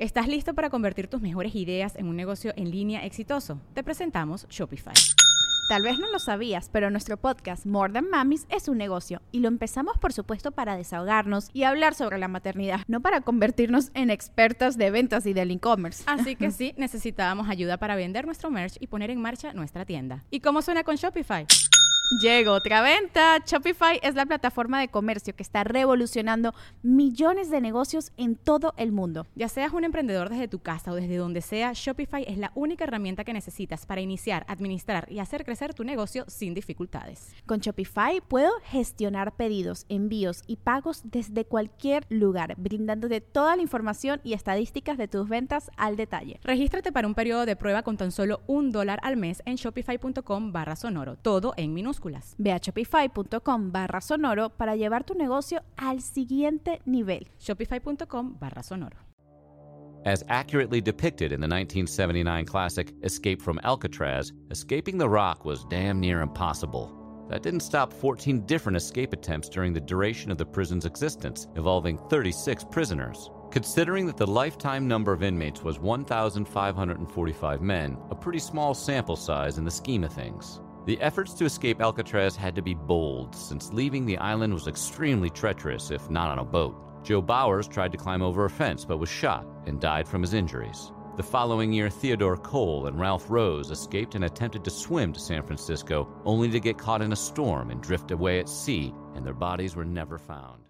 ¿Estás listo para convertir tus mejores ideas en un negocio en línea exitoso? Te presentamos Shopify. Tal vez no lo sabías, pero nuestro podcast More Than Mamis es un negocio y lo empezamos por supuesto para desahogarnos y hablar sobre la maternidad, no para convertirnos en expertas de ventas y del e-commerce. Así que sí, necesitábamos ayuda para vender nuestro merch y poner en marcha nuestra tienda. ¿Y cómo suena con Shopify? Llegó otra venta. Shopify es la plataforma de comercio que está revolucionando millones de negocios en todo el mundo. Ya seas un emprendedor desde tu casa o desde donde sea, Shopify es la única herramienta que necesitas para iniciar, administrar y hacer crecer tu negocio sin dificultades. Con Shopify puedo gestionar pedidos, envíos y pagos desde cualquier lugar, brindándote toda la información y estadísticas de tus ventas al detalle. Regístrate para un periodo de prueba con tan solo $1 al mes en shopify.com/sonoro, todo en minúsculas. Ve a shopify.com/sonoro para llevar tu negocio al siguiente nivel. Shopify.com/sonoro. As accurately depicted in the 1979 classic Escape from Alcatraz, escaping the rock was damn near impossible. That didn't stop 14 different escape attempts during the duration of the prison's existence, involving 36 prisoners. Considering that the lifetime number of inmates was 1,545 men, a pretty small sample size in the scheme of things. The efforts to escape Alcatraz had to be bold, since leaving the island was extremely treacherous, if not on a boat. Joe Bowers tried to climb over a fence but was shot and died from his injuries. The following year, Theodore Cole and Ralph Rose escaped and attempted to swim to San Francisco, only to get caught in a storm and drift away at sea, and their bodies were never found.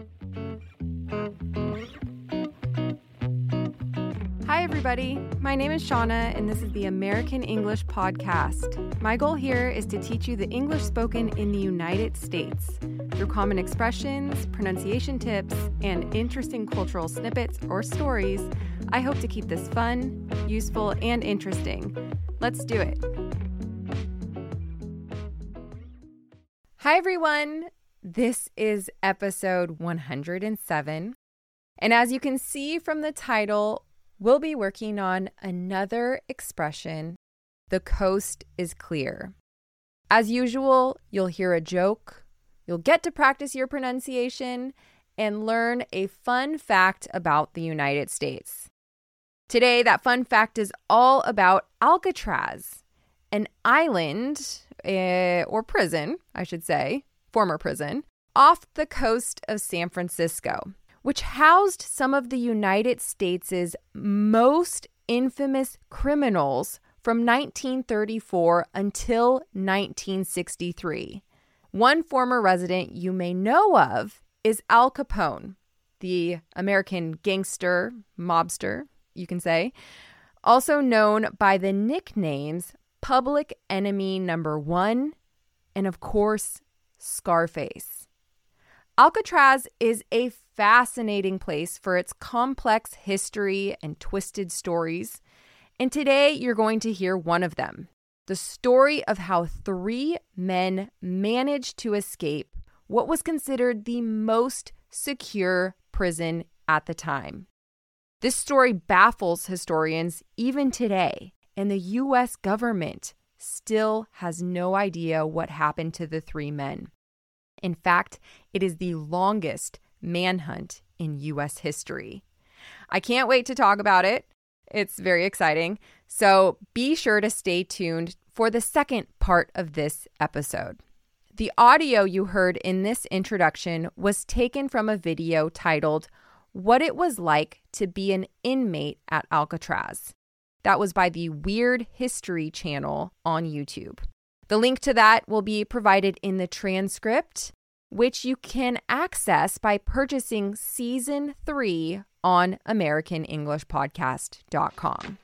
Hi, everybody. My name is Shauna, and this is the American English Podcast. My goal here is to teach you the English spoken in the United States through common expressions, pronunciation tips, and interesting cultural snippets or stories. I hope to keep this fun, useful, and interesting. Let's do it. Hi, everyone. This is episode 107. And as you can see from the title, we'll be working on another expression, the coast is clear. As usual, you'll hear a joke, you'll get to practice your pronunciation, and learn a fun fact about the United States. Today, that fun fact is all about Alcatraz, an island, or prison, I should say, former prison, off the coast of San Francisco, which housed some of the United States' most infamous criminals from 1934 until 1963. One former resident you may know of is Al Capone, the American gangster, mobster, you can say, also known by the nicknames Public Enemy Number 1 and, of course, Scarface. Alcatraz is a fascinating place for its complex history and twisted stories, and today you're going to hear one of them, the story of how 3 men managed to escape what was considered the most secure prison at the time. This story baffles historians even today, and the U.S. government still has no idea what happened to the 3 men. In fact, it is the longest manhunt in U.S. history. I can't wait to talk about it. It's very exciting. So be sure to stay tuned for the second part of this episode. The audio you heard in this introduction was taken from a video titled, What It Was Like to Be an Inmate at Alcatraz. That was by the Weird History channel on YouTube. The link to that will be provided in the transcript, which you can access by purchasing Season 3 on AmericanEnglishPodcast.com.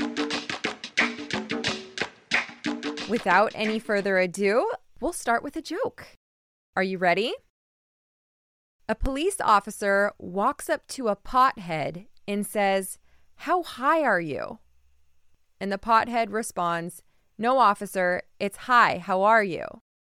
Without any further ado, we'll start with a joke. Are you ready? A police officer walks up to a pothead and says, "How high are you?" And the pothead responds, "No, officer, it's high. How are you?"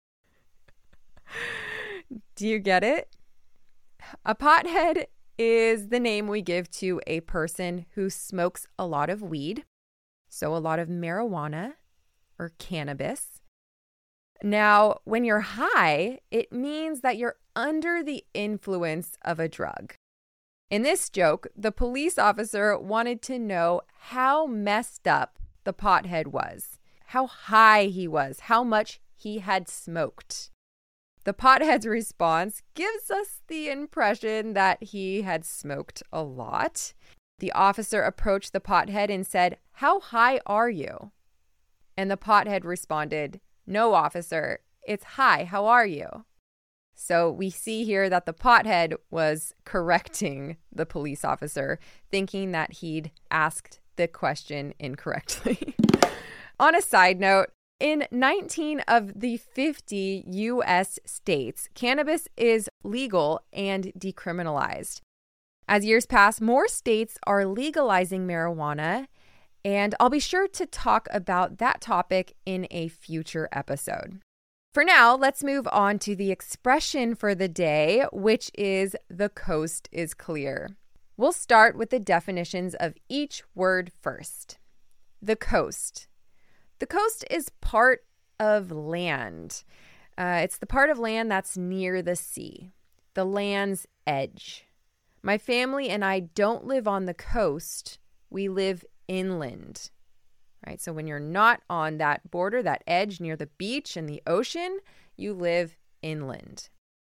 Do you get it? A pothead is the name we give to a person who smokes a lot of weed, so a lot of marijuana or cannabis. Now, when you're high, it means that you're under the influence of a drug. In this joke, the police officer wanted to know how messed up the pothead was, how high he was, how much he had smoked. The pothead's response gives us the impression that he had smoked a lot. The officer approached the pothead and said, "How high are you?" And the pothead responded, "No, officer, it's high. How are you?" So we see here that the pothead was correcting the police officer, thinking that he'd asked the question incorrectly. On a side note, in 19 of the 50 U.S. states, cannabis is legal and decriminalized. As years pass, more states are legalizing marijuana, and I'll be sure to talk about that topic in a future episode. For now, let's move on to the expression for the day, which is "the coast is clear." We'll start with the definitions of each word first. The coast. The coast is part of land. It's the part of land that's near the sea, the land's edge. My family and I don't live on the coast. We live inland. Right? So when you're not on that border, that edge near the beach and the ocean, you live inland.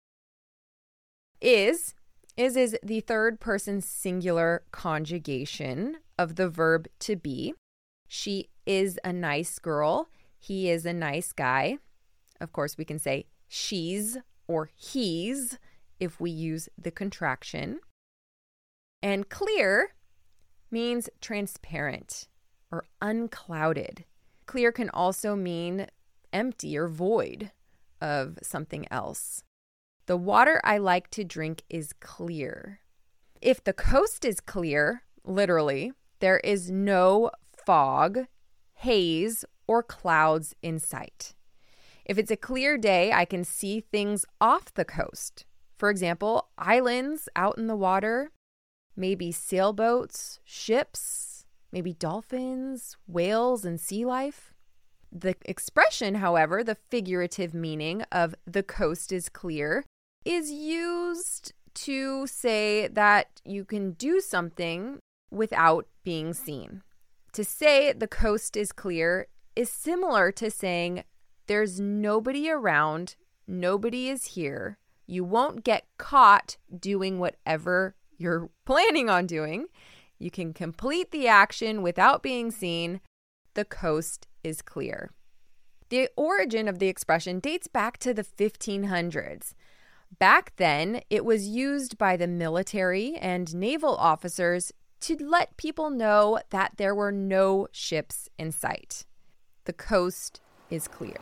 Is the third person singular conjugation of the verb to be. She is a nice girl. He is a nice guy. Of course, we can say she's or he's if we use the contraction. And clear means transparent or unclouded. Clear can also mean empty or void of something else. The water I like to drink is clear. If the coast is clear, literally, there is no fog, haze, or clouds in sight. If it's a clear day, I can see things off the coast. For example, islands out in the water, maybe sailboats, ships, maybe dolphins, whales, and sea life. The expression, however, the figurative meaning of "the coast is clear," is used to say that you can do something without being seen. To say the coast is clear is similar to saying there's nobody around, nobody is here, you won't get caught doing whatever you're planning on doing. You can complete the action without being seen. The coast is clear. The origin of the expression dates back to the 1500s. Back then, it was used by the military and naval officers to let people know that there were no ships in sight. The coast is clear.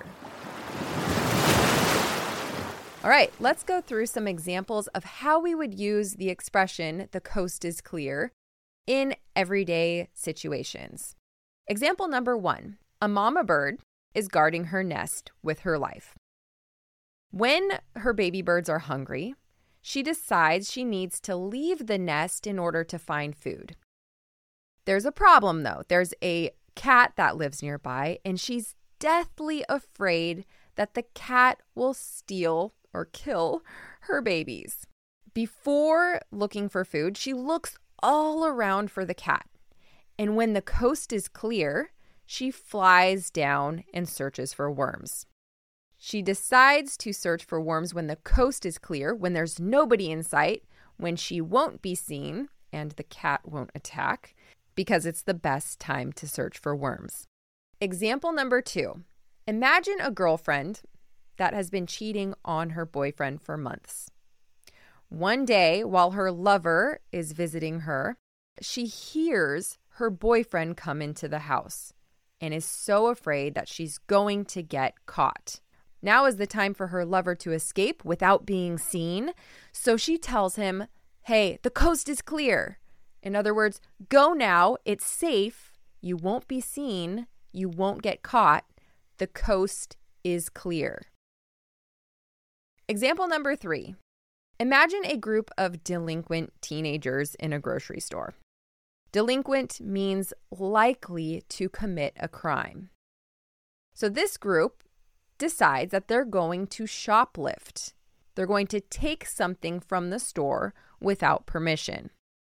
All right, let's go through some examples of how we would use the expression "the coast is clear" in everyday situations. Example number 1, a mama bird is guarding her nest with her life. When her baby birds are hungry, she decides she needs to leave the nest in order to find food. There's a problem, though. There's a cat that lives nearby, and she's deathly afraid that the cat will steal or kill her babies. Before looking for food, she looks all around for the cat. And when the coast is clear, she flies down and searches for worms. She decides to search for worms when the coast is clear, when there's nobody in sight, when she won't be seen and the cat won't attack, because it's the best time to search for worms. Example number 2. Imagine a girlfriend that has been cheating on her boyfriend for months. One day, while her lover is visiting her, she hears her boyfriend come into the house and is so afraid that she's going to get caught. Now is the time for her lover to escape without being seen. So she tells him, "Hey, the coast is clear." In other words, go now. It's safe. You won't be seen. You won't get caught. The coast is clear. Example number 3. Imagine a group of delinquent teenagers in a grocery store. Delinquent means likely to commit a crime. So this group decides that they're going to shoplift. They're going to take something from the store without permission.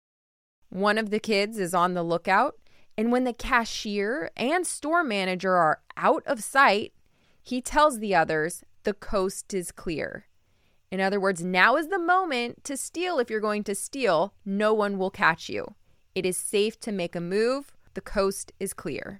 One of the kids is on the lookout, and when the cashier and store manager are out of sight, he tells the others the coast is clear. In other words, now is the moment to steal if you're going to steal. No one will catch you. It is safe to make a move. The coast is clear.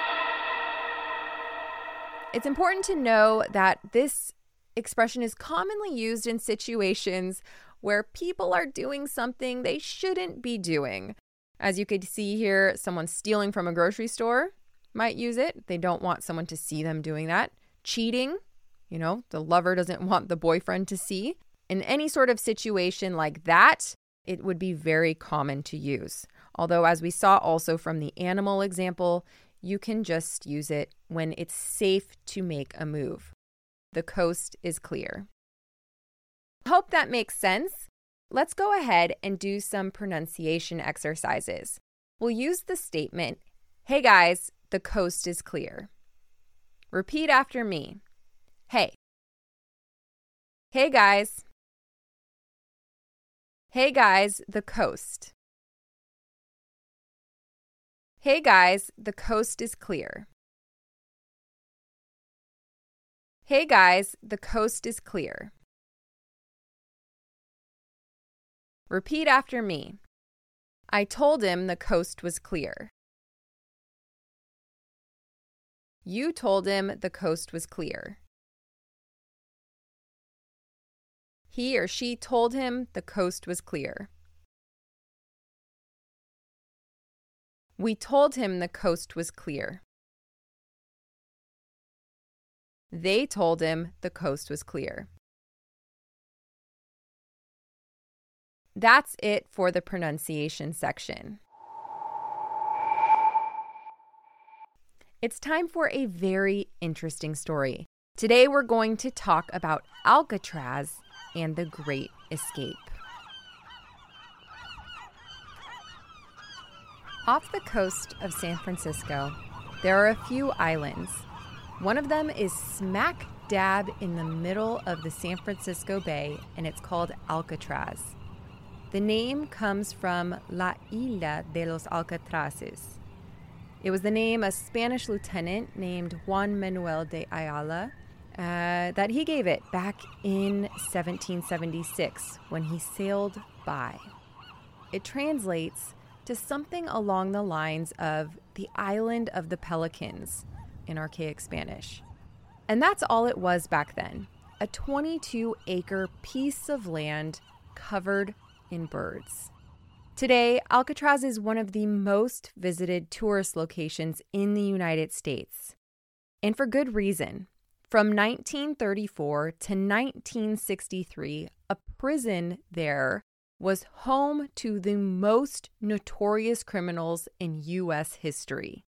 It's important to know that this expression is commonly used in situations where people are doing something they shouldn't be doing. As you could see here, someone stealing from a grocery store might use it. They don't want someone to see them doing that. Cheating, the lover doesn't want the boyfriend to see. In any sort of situation like that, it would be very common to use. Although, as we saw also from the animal example, you can just use it when it's safe to make a move. The coast is clear. Hope that makes sense. Let's go ahead and do some pronunciation exercises. We'll use the statement, "Hey guys, the coast is clear." Repeat after me. Hey. Hey guys. Hey guys, the coast. Hey guys, the coast is clear. Hey guys, the coast is clear. Repeat after me. I told him the coast was clear. You told him the coast was clear. He or she told him the coast was clear. We told him the coast was clear. They told him the coast was clear. That's it for the pronunciation section. It's time for a very interesting story. Today we're going to talk about Alcatraz and the Great Escape. Off the coast of San Francisco, there are a few islands. One of them is smack dab in the middle of the San Francisco Bay, and it's called Alcatraz. The name comes from La Isla de los Alcatraces. It was the name a Spanish lieutenant named Juan Manuel de Ayala that he gave it back in 1776 when he sailed by. It translates to something along the lines of the island of the pelicans in archaic Spanish. And that's all it was back then, a 22-acre piece of land covered in birds. Today, Alcatraz is one of the most visited tourist locations in the United States. And for good reason. From 1934 to 1963, a prison there was home to the most notorious criminals in U.S. history.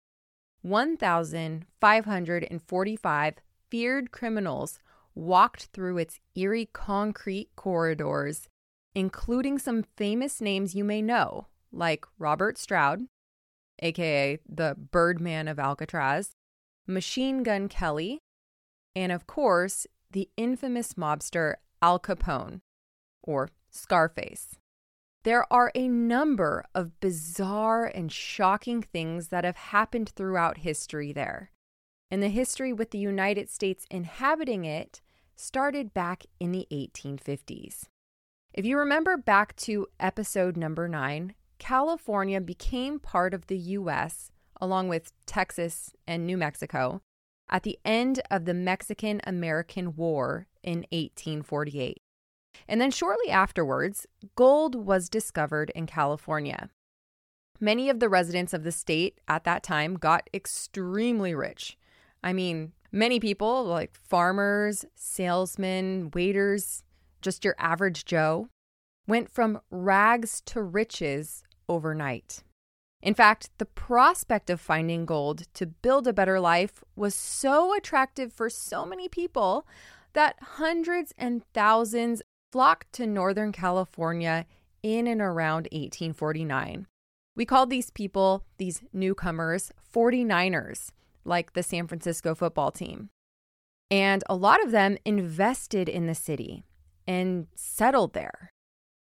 1,545 feared criminals walked through its eerie concrete corridors, including some famous names you may know, like Robert Stroud, aka the Birdman of Alcatraz, Machine Gun Kelly, and of course, the infamous mobster Al Capone, or Scarface. There are a number of bizarre and shocking things that have happened throughout history there. And the history with the United States inhabiting it started back in the 1850s. If you remember back to episode number 9, California became part of the U.S., along with Texas and New Mexico, at the end of the Mexican-American War in 1848. And then shortly afterwards, gold was discovered in California. Many of the residents of the state at that time got extremely rich. I mean, many people, like farmers, salesmen, waiters, just your average Joe, went from rags to riches overnight. In fact, the prospect of finding gold to build a better life was so attractive for so many people that hundreds and thousands flocked to Northern California in and around 1849. We called these people, these newcomers, 49ers, like the San Francisco football team. And a lot of them invested in the city and settled there.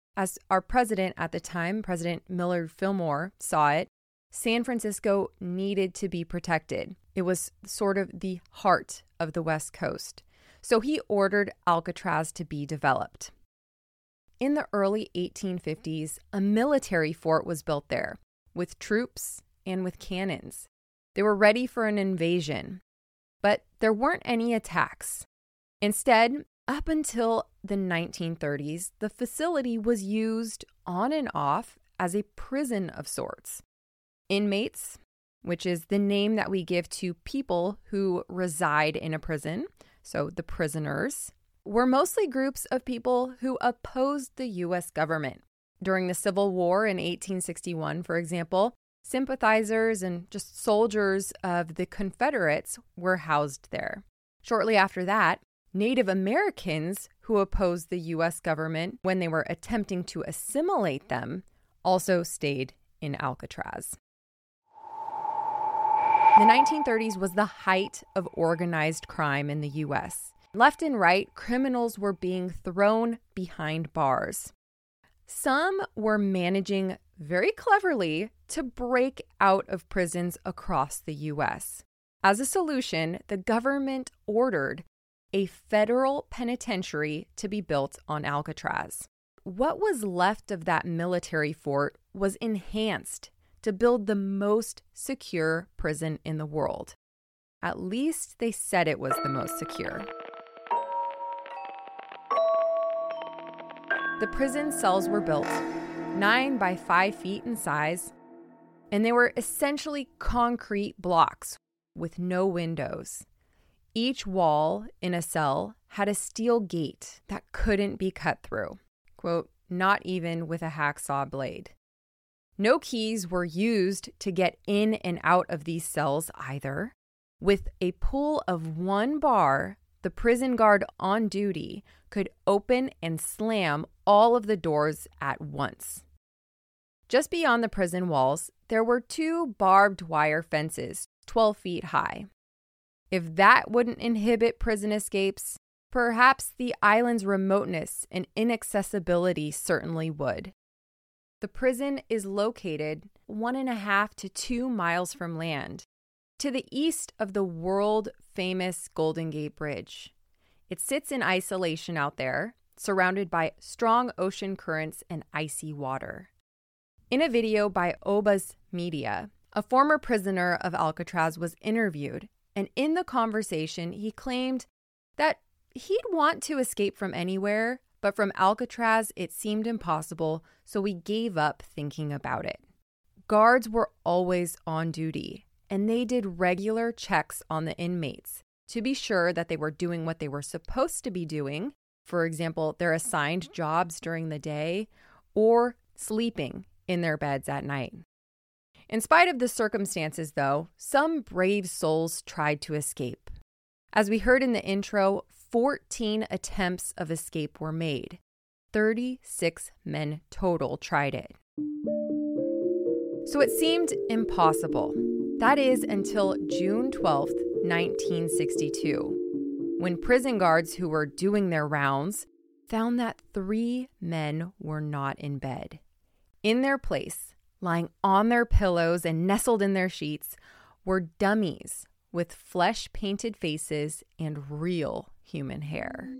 As our president at the time, President Millard Fillmore, saw it, San Francisco needed to be protected. It was sort of the heart of the West Coast. So he ordered Alcatraz to be developed. In the early 1850s, a military fort was built there with troops and with cannons. They were ready for an invasion, but there weren't any attacks. Instead, up until the 1930s, the facility was used on and off as a prison of sorts. Inmates, which is the name that we give to people who reside in a prison, so the prisoners, were mostly groups of people who opposed the U.S. government. During the Civil War in 1861, for example, sympathizers and just soldiers of the Confederates were housed there. Shortly after that, Native Americans who opposed the U.S. government when they were attempting to assimilate them also stayed in Alcatraz. The 1930s was the height of organized crime in the U.S. Left and right, criminals were being thrown behind bars. Some were managing very cleverly to break out of prisons across the U.S. As a solution, the government ordered a federal penitentiary to be built on Alcatraz. What was left of that military fort was enhanced to build the most secure prison in the world. At least they said it was the most secure. The prison cells were built 9 by 5 feet in size, and they were essentially concrete blocks with no windows. Each wall in a cell had a steel gate that couldn't be cut through. Quote, not even with a hacksaw blade. No keys were used to get in and out of these cells either. With a pull of one bar, the prison guard on duty could open and slam all of the doors at once. Just beyond the prison walls, there were 2 barbed wire fences, 12 feet high. If that wouldn't inhibit prison escapes, perhaps the island's remoteness and inaccessibility certainly would. The prison is located 1.5 to 2 miles from land, to the east of the world-famous Golden Gate Bridge. It sits in isolation out there, surrounded by strong ocean currents and icy water. In a video by Obas Media, a former prisoner of Alcatraz was interviewed, and in the conversation, he claimed that he'd want to escape from anywhere, but from Alcatraz, it seemed impossible, so we gave up thinking about it. Guards were always on duty, and they did regular checks on the inmates to be sure that they were doing what they were supposed to be doing, for example, their assigned jobs during the day, or sleeping in their beds at night. In spite of the circumstances, though, some brave souls tried to escape. As we heard in the intro, 14 attempts of escape were made. 36 men total tried it. So it seemed impossible. That is until June 12th, 1962, when prison guards who were doing their rounds found that 3 men were not in bed. In their place, lying on their pillows and nestled in their sheets, were dummies with flesh-painted faces and real human hair.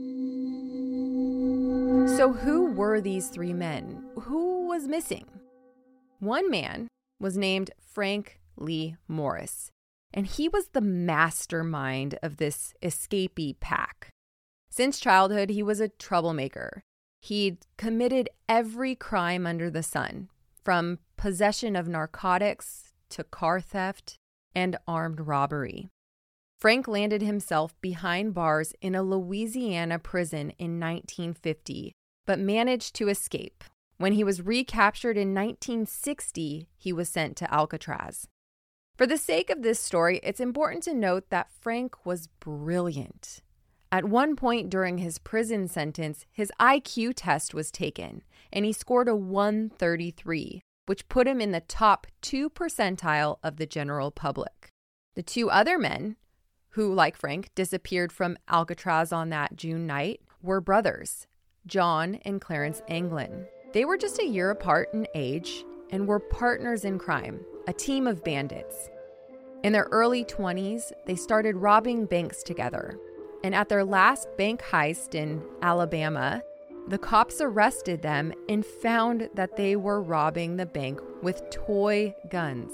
So who were these 3 men? Who was missing? One man was named Frank Lee Morris, and he was the mastermind of this escapee pack. Since childhood, he was a troublemaker. He'd committed every crime under the sun, from possession of narcotics to car theft and armed robbery. Frank landed himself behind bars in a Louisiana prison in 1950, but managed to escape. When he was recaptured in 1960, he was sent to Alcatraz. For the sake of this story, it's important to note that Frank was brilliant. At one point during his prison sentence, his IQ test was taken, and he scored a 133, which put him in the top 2 percentile of the general public. The 2 other men, who, like Frank, disappeared from Alcatraz on that June night, were brothers, John and Clarence Anglin. They were just a year apart in age and were partners in crime, a team of bandits. In their early 20s, they started robbing banks together. And at their last bank heist in Alabama, the cops arrested them and found that they were robbing the bank with toy guns.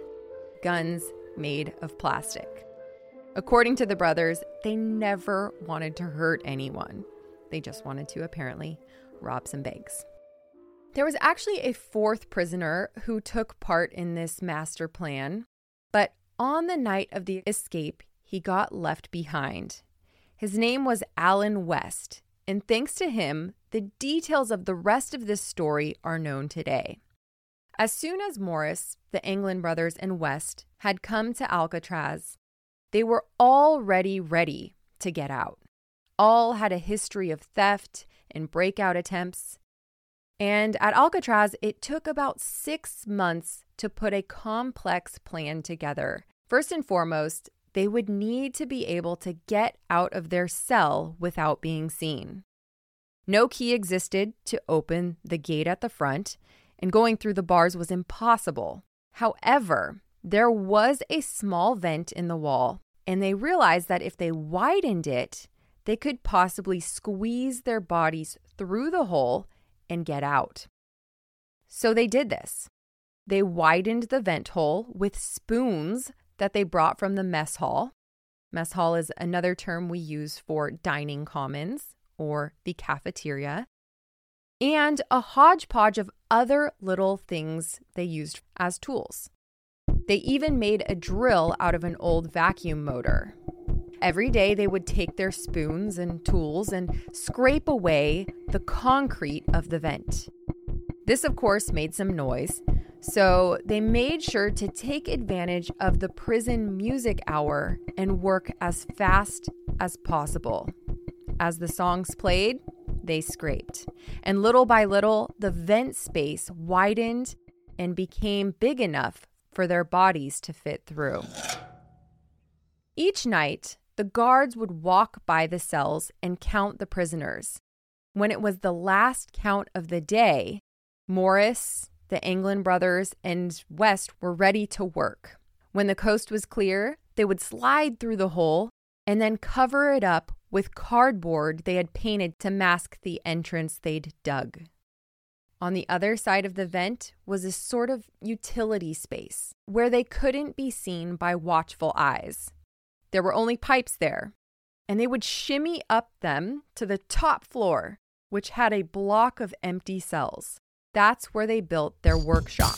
Guns made of plastic. According to the brothers, they never wanted to hurt anyone. They just wanted to, apparently, rob some banks. There was actually a fourth prisoner who took part in this master plan, but on the night of the escape, he got left behind. His name was Allen West, and thanks to him, the details of the rest of this story are known today. As soon as Morris, the Anglin brothers, and West had come to Alcatraz, they were already ready to get out. All had a history of theft and breakout attempts. And at Alcatraz, it took about 6 months to put a complex plan together. First and foremost, they would need to be able to get out of their cell without being seen. No key existed to open the gate at the front, and going through the bars was impossible. However, there was a small vent in the wall, and they realized that if they widened it, they could possibly squeeze their bodies through the hole and get out. So they did this. They widened the vent hole with spoons that they brought from the mess hall. Mess hall is another term we use for dining commons or the cafeteria, and a hodgepodge of other little things they used as tools. They even made a drill out of an old vacuum motor. Every day they would take their spoons and tools and scrape away the concrete of the vent. This, of course, made some noise, so they made sure to take advantage of the prison music hour and work as fast as possible. As the songs played, they scraped. And little by little, the vent space widened and became big enough for their bodies to fit through. Each night, the guards would walk by the cells and count the prisoners. When it was the last count of the day, Morris, the Anglin brothers, and West were ready to work. When the coast was clear, they would slide through the hole and then cover it up with cardboard they had painted to mask the entrance they'd dug. On the other side of the vent was a sort of utility space where they couldn't be seen by watchful eyes. There were only pipes there, and they would shimmy up them to the top floor, which had a block of empty cells. That's where they built their workshop.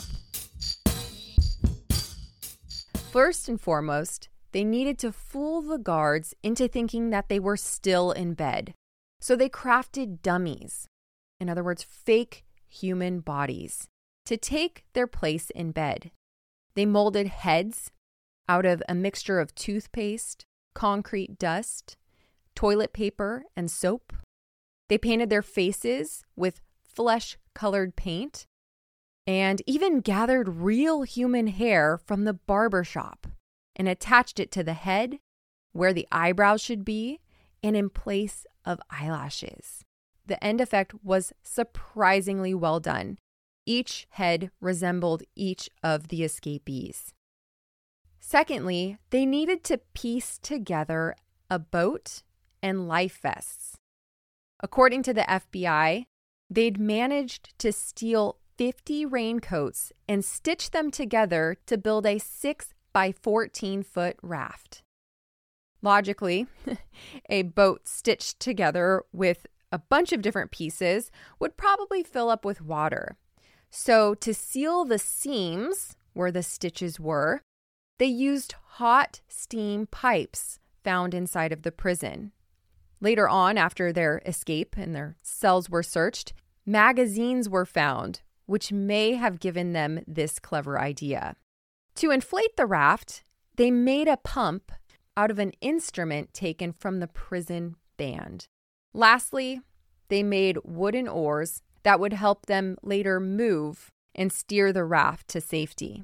First and foremost, they needed to fool the guards into thinking that they were still in bed. So they crafted dummies, in other words, fake human bodies, to take their place in bed. They molded heads out of a mixture of toothpaste, concrete dust, toilet paper, and soap. They painted their faces with flesh-colored paint and even gathered real human hair from the barber shop and attached it to the head, where the eyebrows should be, and in place of eyelashes. The end effect was surprisingly well done. Each head resembled each of the escapees. Secondly, they needed to piece together a boat and life vests. According to the FBI, they'd managed to steal 50 raincoats and stitch them together to build a 6 by 14-foot raft. Logically, a boat stitched together with a bunch of different pieces would probably fill up with water. So to seal the seams where the stitches were, they used hot steam pipes found inside of the prison. Later on, after their escape and their cells were searched, magazines were found, which may have given them this clever idea. To inflate the raft, they made a pump out of an instrument taken from the prison band. Lastly, they made wooden oars that would help them later move and steer the raft to safety.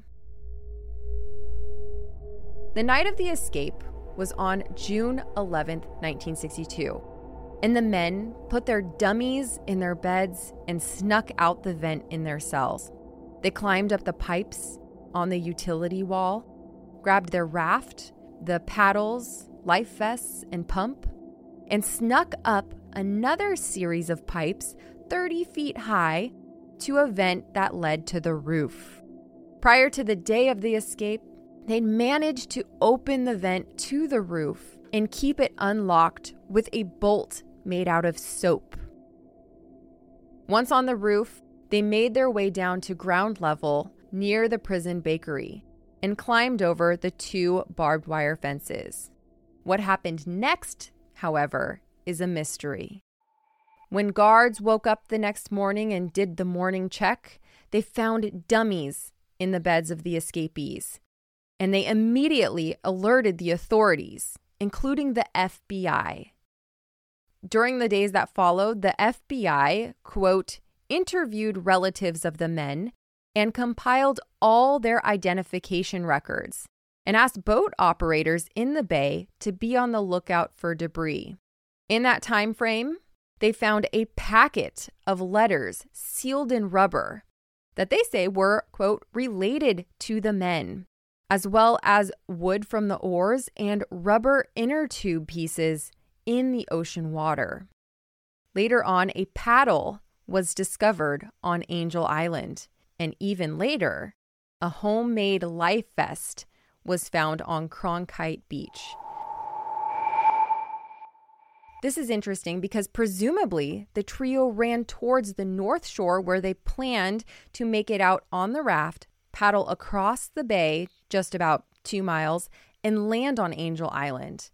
The night of the escape was on June 11th, 1962. and the men put their dummies in their beds and snuck out the vent in their cells. They climbed up the pipes on the utility wall, grabbed their raft, the paddles, life vests, and pump, and snuck up another series of pipes 30 feet high to a vent that led to the roof. Prior to the day of the escape, they'd managed to open the vent to the roof and keep it unlocked with a bolt made out of soap. Once on the roof, they made their way down to ground level near the prison bakery and climbed over the 2 barbed wire fences. What happened next, however, is a mystery. When guards woke up the next morning and did the morning check, they found dummies in the beds of the escapees, and they immediately alerted the authorities, including the FBI. During the days that followed, the FBI, quote, interviewed relatives of the men and compiled all their identification records and asked boat operators in the bay to be on the lookout for debris. In that time frame, they found a packet of letters sealed in rubber that they say were, quote, related to the men, as well as wood from the oars and rubber inner tube pieces in the ocean water. Later on, a paddle was discovered on Angel Island, and even later, a homemade life vest was found on Cronkite Beach. This is interesting because presumably the trio ran towards the North Shore where they planned to make it out on the raft, paddle across the bay just about 2 miles, and land on Angel Island,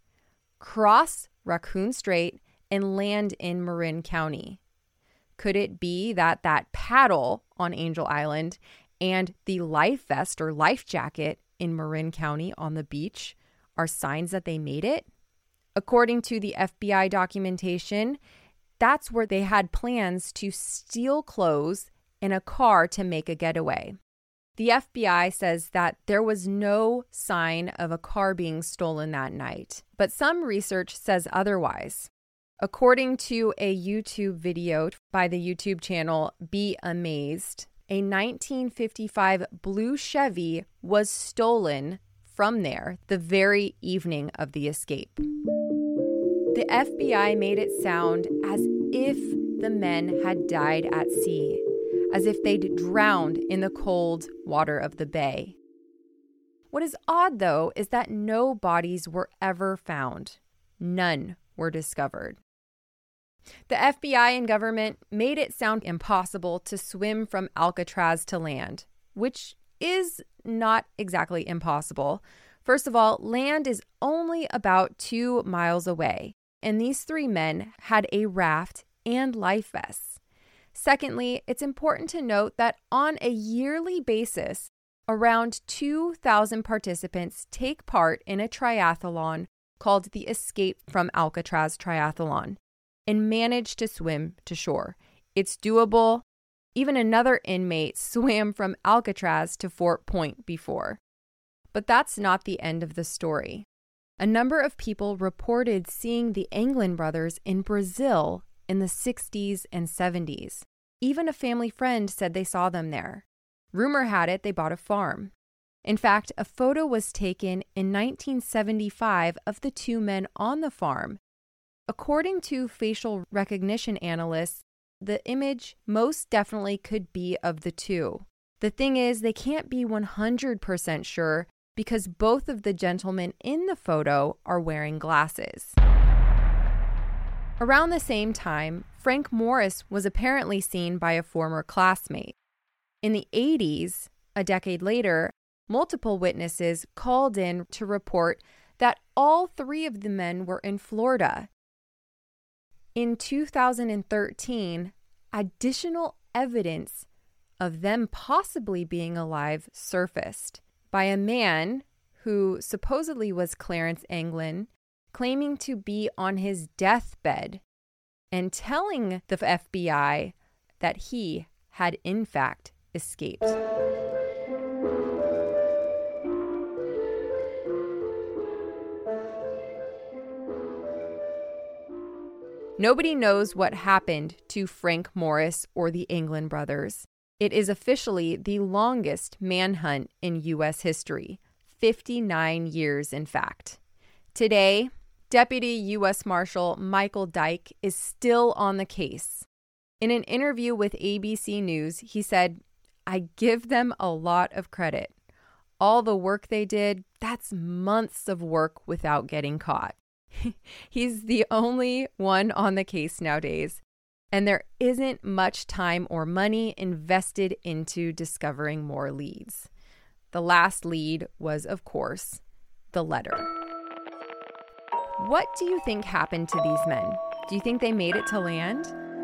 cross Raccoon Strait, and land in Marin County. Could it be that paddle on Angel Island and the life vest or life jacket in Marin County on the beach are signs that they made it? According to the FBI documentation, that's where they had plans to steal clothes in a car to make a getaway. The FBI says that there was no sign of a car being stolen that night, but some research says otherwise. According to a YouTube video by the YouTube channel Be Amazed, a 1955 blue Chevy was stolen from there the very evening of the escape. The FBI made it sound as if the men had died at sea, as if they'd drowned in the cold water of the bay. What is odd, though, is that no bodies were ever found. None were discovered. The FBI and government made it sound impossible to swim from Alcatraz to land, which is not exactly impossible. First of all, land is only about 2 miles away, and these 3 men had a raft and life vests. Secondly, it's important to note that on a yearly basis, around 2,000 participants take part in a triathlon called the Escape from Alcatraz Triathlon and manage to swim to shore. It's doable. Even another inmate swam from Alcatraz to Fort Point before. But that's not the end of the story. A number of people reported seeing the Anglin brothers in Brazil in the 60s and 70s. Even a family friend said they saw them there. Rumor had it they bought a farm. In fact, a photo was taken in 1975 of the 2 men on the farm. According to facial recognition analysts, the image most definitely could be of the 2. The thing is, they can't be 100% sure because both of the gentlemen in the photo are wearing glasses. Around the same time, Frank Morris was apparently seen by a former classmate. In the 80s, a decade later, multiple witnesses called in to report that all 3 of the men were in Florida. In 2013, additional evidence of them possibly being alive surfaced by a man who supposedly was Clarence Anglin, claiming to be on his deathbed and telling the FBI that he had in fact escaped. Nobody knows what happened to Frank Morris or the England brothers. It is officially the longest manhunt in U.S. history, 59 years in fact. Today, Deputy U.S. Marshal Michael Dyke is still on the case. In an interview with ABC News, he said, "I give them a lot of credit. All the work they did, that's months of work without getting caught." He's the only one on the case nowadays, and there isn't much time or money invested into discovering more leads. The last lead was, of course, the letter. What do you think happened to these men? Do you think they made it to land?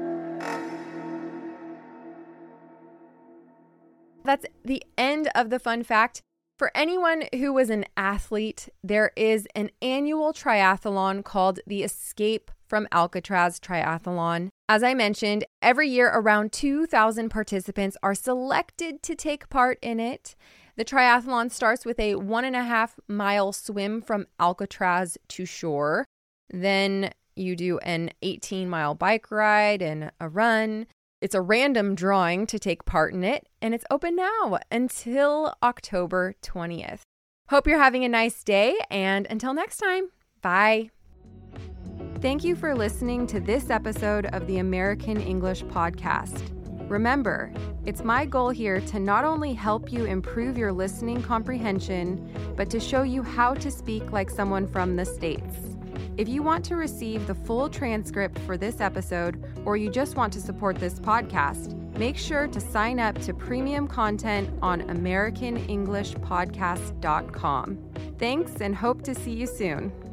That's the end of the fun fact. For anyone who was an athlete, there is an annual triathlon called the Escape from Alcatraz Triathlon. As I mentioned, every year around 2,000 participants are selected to take part in it. The triathlon starts with a 1.5-mile swim from Alcatraz to shore. Then you do an 18-mile bike ride and a run. It's a random drawing to take part in it, and it's open now until October 20th. Hope you're having a nice day, and until next time, bye. Thank you for listening to this episode of the American English Podcast. Remember, it's my goal here to not only help you improve your listening comprehension, but to show you how to speak like someone from the States. If you want to receive the full transcript for this episode, or you just want to support this podcast, make sure to sign up to premium content on AmericanEnglishPodcast.com. Thanks, and hope to see you soon.